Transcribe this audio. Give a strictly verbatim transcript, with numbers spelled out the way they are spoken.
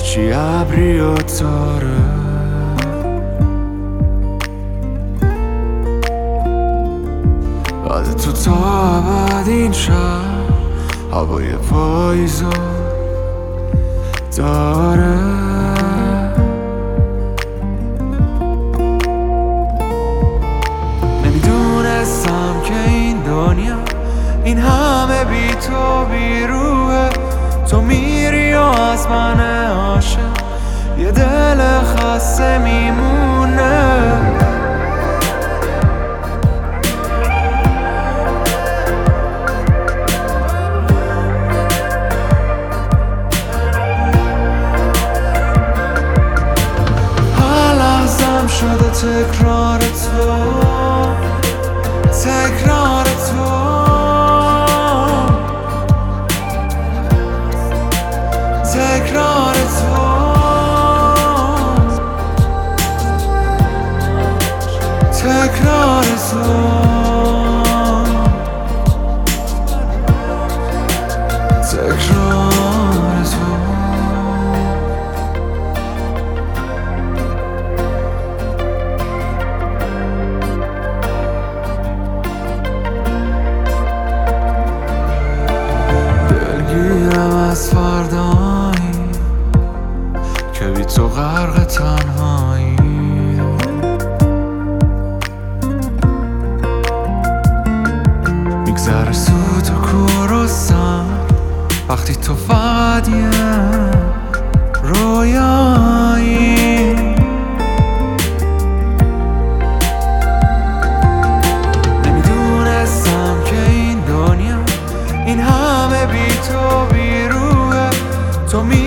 چی ابری و تاره، بعد تو تا بعد این شهر هوای پاییزو داره. نمیدونستم که این دنیا این همه بی تو بی روحه، تو میری و از من عاشق یه دل خسته میمونه. هر لحظم شده تکرار تو، تکرار تو، تکرار تو، تکرار تو، تکرار تو. دلگیرم از فردایی که بی تو غرق تنهایی، میگذره سوت و کور و سر وقتی تو فقط یه رویایی. نمیدونستم که این دنیا این همه بی تو بی روحه، تو می